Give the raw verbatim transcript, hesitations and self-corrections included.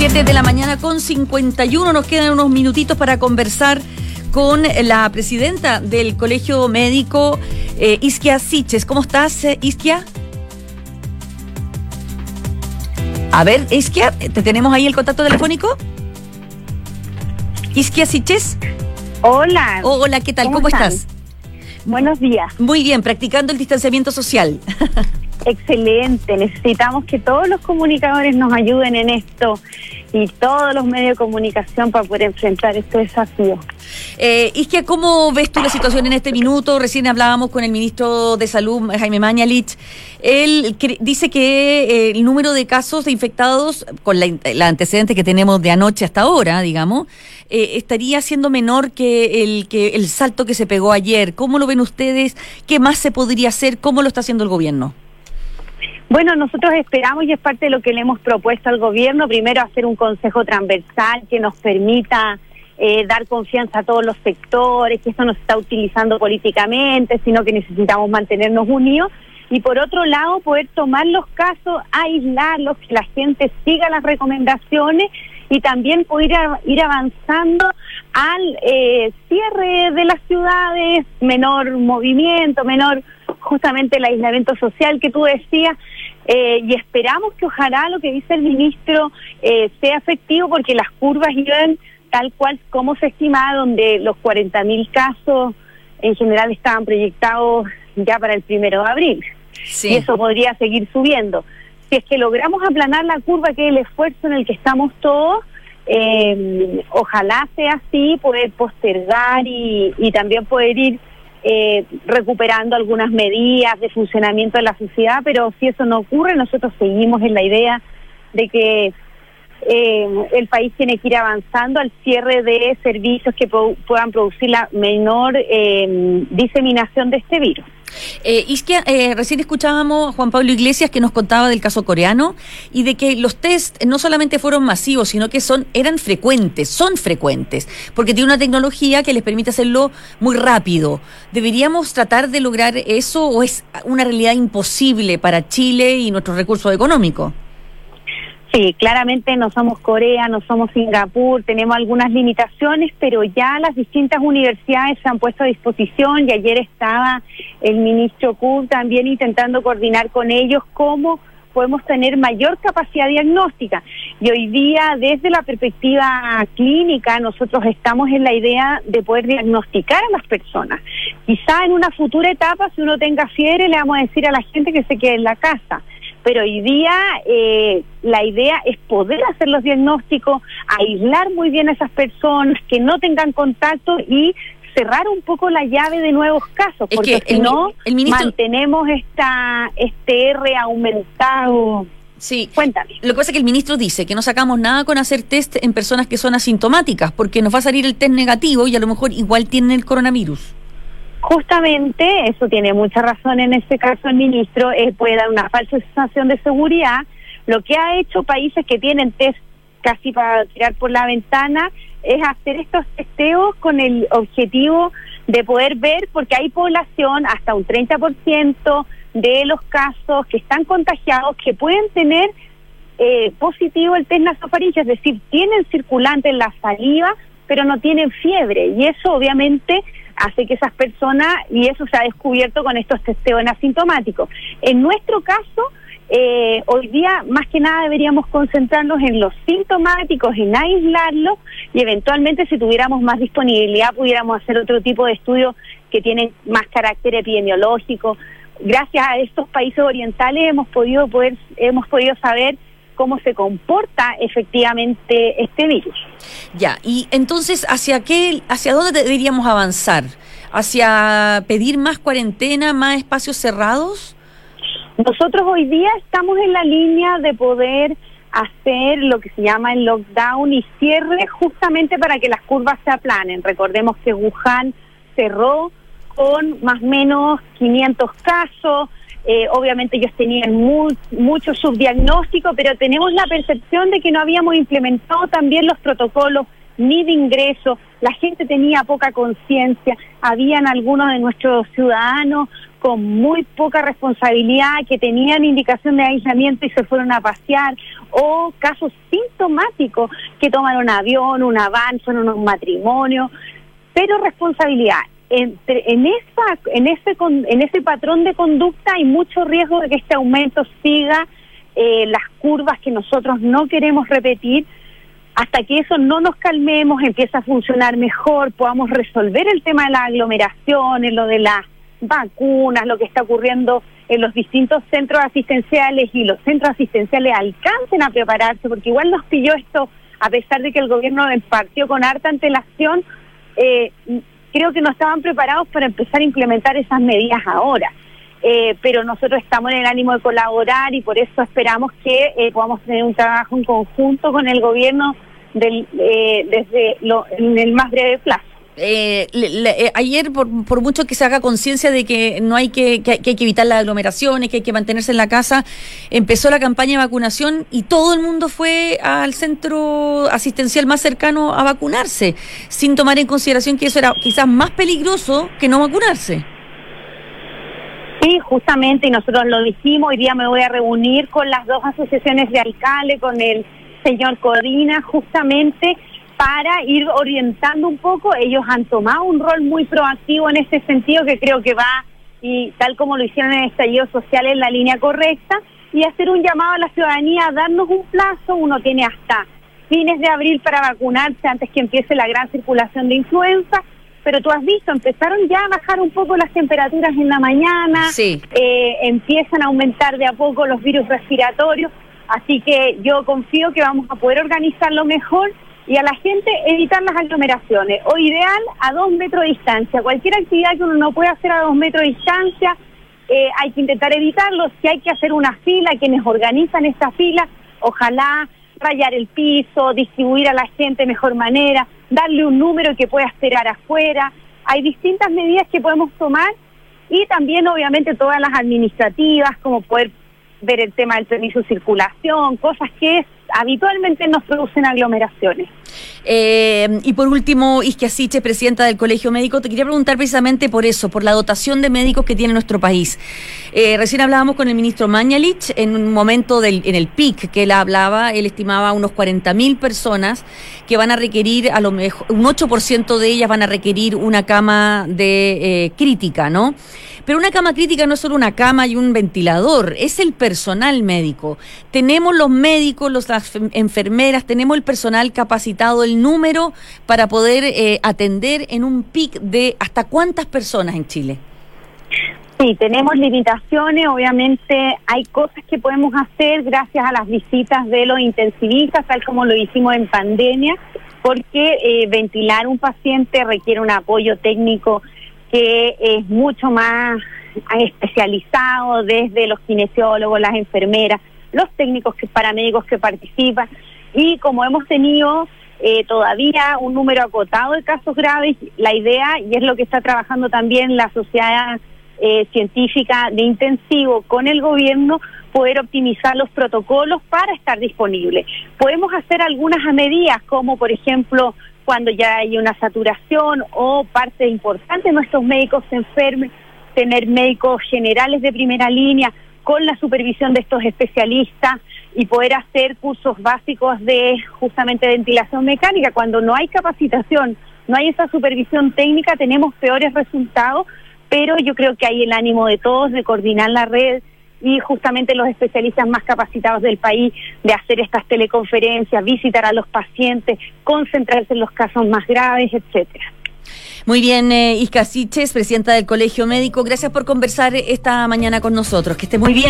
siete de la mañana con cincuenta y uno, nos quedan unos minutitos para conversar con la presidenta del Colegio Médico, eh, Isquia Siches. ¿Cómo estás, eh, Isquia? A ver, Isquia, ¿te tenemos ahí el contacto telefónico? Isquia Siches. Hola. Oh, hola, ¿qué tal? ¿Cómo, ¿Cómo estás? Buenos días. Muy bien, practicando el distanciamiento social. Excelente, necesitamos que todos los comunicadores nos ayuden en esto y todos los medios de comunicación para poder enfrentar este desafío. Eh, Isquia, ¿cómo ves tú la situación en este minuto? Recién hablábamos con el ministro de Salud, Jaime Mañalich. Él que, dice que eh, el número de casos de infectados, con la, la antecedente que tenemos de anoche hasta ahora, digamos, eh, estaría siendo menor que el, que el salto que se pegó ayer. ¿Cómo lo ven ustedes? ¿Qué más se podría hacer? ¿Cómo lo está haciendo el gobierno? Bueno, nosotros esperamos, y es parte de lo que le hemos propuesto al gobierno, primero hacer un consejo transversal que nos permita eh, dar confianza a todos los sectores, que esto no se está utilizando políticamente, sino que necesitamos mantenernos unidos. Y por otro lado, poder tomar los casos, aislarlos, que la gente siga las recomendaciones y también poder ir avanzando al eh, cierre de las ciudades, menor movimiento, menor justamente el aislamiento social que tú decías, eh, y esperamos que ojalá lo que dice el ministro eh, sea efectivo, porque las curvas iban tal cual como se estimaba, donde los cuarenta mil casos en general estaban proyectados ya para el primero de abril. Sí. Y eso podría seguir subiendo. Si es que logramos aplanar la curva, que es el esfuerzo en el que estamos todos, eh, ojalá sea así, poder postergar y, y también poder ir Eh, recuperando algunas medidas de funcionamiento de la sociedad, pero si eso no ocurre, nosotros seguimos en la idea de que eh, el país tiene que ir avanzando al cierre de servicios que po- puedan producir la menor eh, diseminación de este virus. Eh, Isquia, eh, recién escuchábamos a Juan Pablo Iglesias, que nos contaba del caso coreano y de que los test no solamente fueron masivos, sino que son eran frecuentes, son frecuentes, porque tiene una tecnología que les permite hacerlo muy rápido. ¿Deberíamos tratar de lograr eso o es una realidad imposible para Chile y nuestros recursos económicos? Sí, claramente no somos Corea, no somos Singapur, tenemos algunas limitaciones, pero ya las distintas universidades se han puesto a disposición, y ayer estaba el ministro Kuhn también intentando coordinar con ellos cómo podemos tener mayor capacidad diagnóstica. Y hoy día, desde la perspectiva clínica, nosotros estamos en la idea de poder diagnosticar a las personas. Quizá en una futura etapa, si uno tenga fiebre, le vamos a decir a la gente que se quede en la casa. Pero hoy día eh, la idea es poder hacer los diagnósticos, aislar muy bien a esas personas, que no tengan contacto y cerrar un poco la llave de nuevos casos, es porque si el, no, el ministro... mantenemos esta este R aumentado. Sí, cuéntame. Lo que pasa es que el ministro dice que no sacamos nada con hacer test en personas que son asintomáticas, porque nos va a salir el test negativo y a lo mejor igual tienen el coronavirus. Justamente, eso tiene mucha razón en este caso el ministro, eh, puede dar una falsa sensación de seguridad. Lo que ha hecho países que tienen test casi para tirar por la ventana es hacer estos testeos con el objetivo de poder ver, porque hay población, hasta un treinta por ciento de los casos que están contagiados, que pueden tener eh, positivo el test nasofaríngeo, es decir, tienen circulante en la saliva, pero no tienen fiebre, y eso obviamente hace que esas personas, y eso se ha descubierto con estos testeos en asintomáticos. En nuestro caso, eh, hoy día más que nada deberíamos concentrarnos en los sintomáticos, en aislarlos, y eventualmente si tuviéramos más disponibilidad pudiéramos hacer otro tipo de estudios que tienen más carácter epidemiológico. Gracias a estos países orientales hemos podido poder, hemos podido saber cómo se comporta efectivamente este virus. Ya, y entonces, ¿hacia qué, hacia dónde deberíamos avanzar? ¿Hacia pedir más cuarentena, más espacios cerrados? Nosotros hoy día estamos en la línea de poder hacer lo que se llama el lockdown y cierre, justamente para que las curvas se aplanen. Recordemos que Wuhan cerró con más o menos quinientos casos. Eh, obviamente ellos tenían muy, mucho subdiagnóstico, pero tenemos la percepción de que no habíamos implementado también los protocolos ni de ingreso, la gente tenía poca conciencia, habían algunos de nuestros ciudadanos con muy poca responsabilidad, que tenían indicación de aislamiento y se fueron a pasear, o casos sintomáticos que tomaron avión, una van, fueron a un matrimonio, pero responsabilidad. Entre, en esa, en ese en ese patrón de conducta hay mucho riesgo de que este aumento siga eh, las curvas que nosotros no queremos repetir. Hasta que eso no nos calmemos, empieza a funcionar mejor, podamos resolver el tema de las aglomeraciones, lo de las vacunas, lo que está ocurriendo en los distintos centros asistenciales, y los centros asistenciales alcancen a prepararse, porque igual nos pilló esto, a pesar de que el gobierno partió con harta antelación, eh, creo que no estaban preparados para empezar a implementar esas medidas ahora. Eh, pero nosotros estamos en el ánimo de colaborar y por eso esperamos que eh, podamos tener un trabajo en conjunto con el gobierno del, eh, desde lo, en el más breve plazo. Eh, le, le, eh, ayer, por, por mucho que se haga conciencia de que no hay que, que, que hay que evitar las aglomeraciones, que hay que mantenerse en la casa, empezó la campaña de vacunación y todo el mundo fue al centro asistencial más cercano a vacunarse, sin tomar en consideración que eso era quizás más peligroso que no vacunarse. Sí, justamente, y nosotros lo dijimos, hoy día me voy a reunir con las dos asociaciones de alcaldes, con el señor Codina, justamente para ir orientando un poco. Ellos han tomado un rol muy proactivo en ese sentido, que creo que va, y tal como lo hicieron en el estallido social, en la línea correcta, y hacer un llamado a la ciudadanía a darnos un plazo. Uno tiene hasta fines de abril para vacunarse antes que empiece la gran circulación de influenza. Pero tú has visto, empezaron ya a bajar un poco las temperaturas en la mañana, sí. eh, empiezan a aumentar de a poco los virus respiratorios, así que yo confío que vamos a poder organizarlo mejor y a la gente evitar las aglomeraciones, o ideal a dos metros de distancia. Cualquier actividad que uno no pueda hacer a dos metros de distancia, eh, hay que intentar evitarlo. Si hay que hacer una fila, quienes organizan esta fila, ojalá rayar el piso, distribuir a la gente de mejor manera, darle un número que pueda esperar afuera. Hay distintas medidas que podemos tomar, y también obviamente todas las administrativas, como poder ver el tema del permiso de circulación, cosas que habitualmente nos producen aglomeraciones. Eh, y por último, Isquia Siches, presidenta del Colegio Médico, te quería preguntar precisamente por eso, por la dotación de médicos que tiene nuestro país. Eh, recién hablábamos con el ministro Mañalich en un momento del, en el pic que él hablaba, él estimaba unos cuarenta mil personas que van a requerir, a lo mejor, un ocho por ciento de ellas van a requerir una cama de eh, crítica, ¿no? Pero una cama crítica no es solo una cama y un ventilador, es el personal médico. Tenemos los médicos, los, las enfermeras, tenemos el personal capacitado, el número para poder eh, atender en un pic de hasta cuántas personas en Chile. Sí, tenemos limitaciones, obviamente hay cosas que podemos hacer gracias a las visitas de los intensivistas, tal como lo hicimos en pandemia, porque eh, ventilar un paciente requiere un apoyo técnico que es mucho más especializado, desde los kinesiólogos, las enfermeras, los técnicos que, paramédicos que participan, y como hemos tenido eh, todavía un número acotado de casos graves, la idea, y es lo que está trabajando también la Sociedad eh, Científica de Intensivo con el gobierno, poder optimizar los protocolos para estar disponibles. Podemos hacer algunas medidas, como por ejemplo, cuando ya hay una saturación o parte importante de nuestros médicos se enfermen, tener médicos generales de primera línea con la supervisión de estos especialistas y poder hacer cursos básicos de justamente ventilación mecánica. Cuando no hay capacitación, no hay esa supervisión técnica, tenemos peores resultados, pero yo creo que hay el ánimo de todos de coordinar la red y justamente los especialistas más capacitados del país de hacer estas teleconferencias, visitar a los pacientes, concentrarse en los casos más graves, etcétera. Muy bien, eh, Isquia Siches, presidenta del Colegio Médico, gracias por conversar esta mañana con nosotros. Que esté muy bien.